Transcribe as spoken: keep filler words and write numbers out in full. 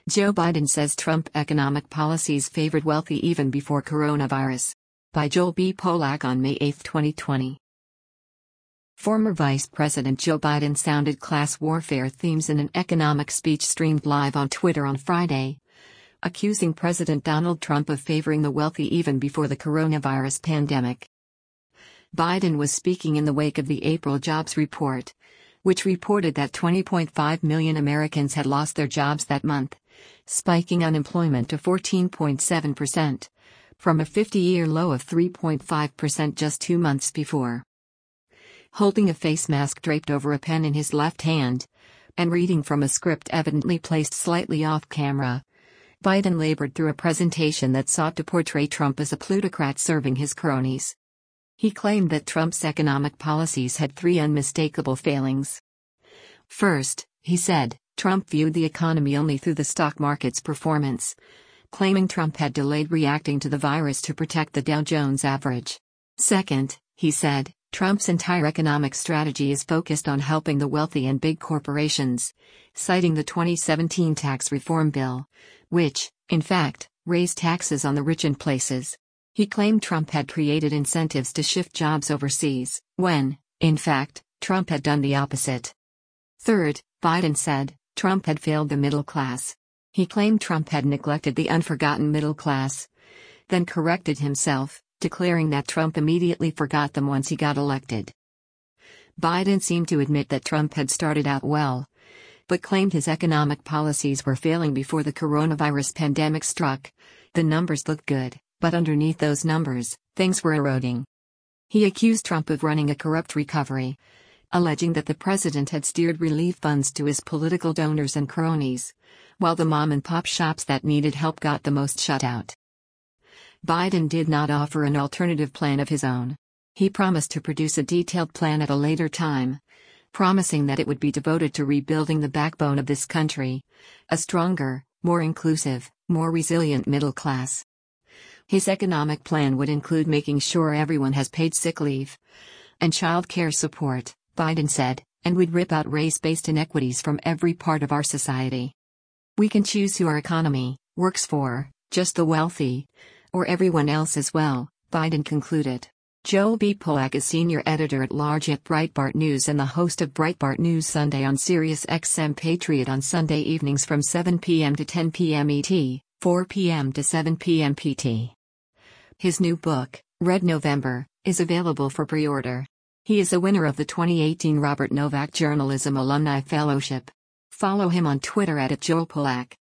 Joe Biden says Trump economic policies favored wealthy even before coronavirus. By Joel B. Polak on May eighth, twenty twenty. Former Vice President Joe Biden sounded class warfare themes in an economic speech streamed live on Twitter on Friday, accusing President Donald Trump of favoring the wealthy even before the coronavirus pandemic. Biden was speaking in the wake of the April jobs report, which reported that twenty point five million Americans had lost their jobs that month, spiking unemployment to fourteen point seven percent, from a fifty-year low of three point five percent just two months before. Holding a face mask draped over a pen in his left hand, and reading from a script evidently placed slightly off camera, Biden labored through a presentation that sought to portray Trump as a plutocrat serving his cronies. He claimed that Trump's economic policies had three unmistakable failings. First, he said, Trump viewed the economy only through the stock market's performance, claiming Trump had delayed reacting to the virus to protect the Dow Jones average. Second, he said, Trump's entire economic strategy is focused on helping the wealthy and big corporations, citing the twenty seventeen tax reform bill, which, in fact, raised taxes on the rich in places. He claimed Trump had created incentives to shift jobs overseas, when, in fact, Trump had done the opposite. Third, Biden said, Trump had failed the middle class. He claimed Trump had neglected the unforgotten middle class, then corrected himself, declaring that Trump immediately forgot them once he got elected. Biden seemed to admit that Trump had started out well, but claimed his economic policies were failing before the coronavirus pandemic struck. The numbers looked good, but underneath those numbers, things were eroding. He accused Trump of running a corrupt recovery, alleging that the president had steered relief funds to his political donors and cronies, while the mom-and-pop shops that needed help got the most shut out. Biden did not offer an alternative plan of his own. He promised to produce a detailed plan at a later time, promising that it would be devoted to rebuilding the backbone of this country, a stronger, more inclusive, more resilient middle class. His economic plan would include making sure everyone has paid sick leave and child care support, Biden said, and would rip out race-based inequities from every part of our society. We can choose who our economy works for, just the wealthy, or everyone else as well, Biden concluded. Joel B. Polak is senior editor-at-large at Breitbart News and the host of Breitbart News Sunday on Sirius X M Patriot on Sunday evenings from seven p m to ten p m E T, four p m to seven p m P T. His new book, Red November, is available for pre-order. He is a winner of the twenty eighteen Robert Novak Journalism Alumni Fellowship. Follow him on Twitter at Joel Polak.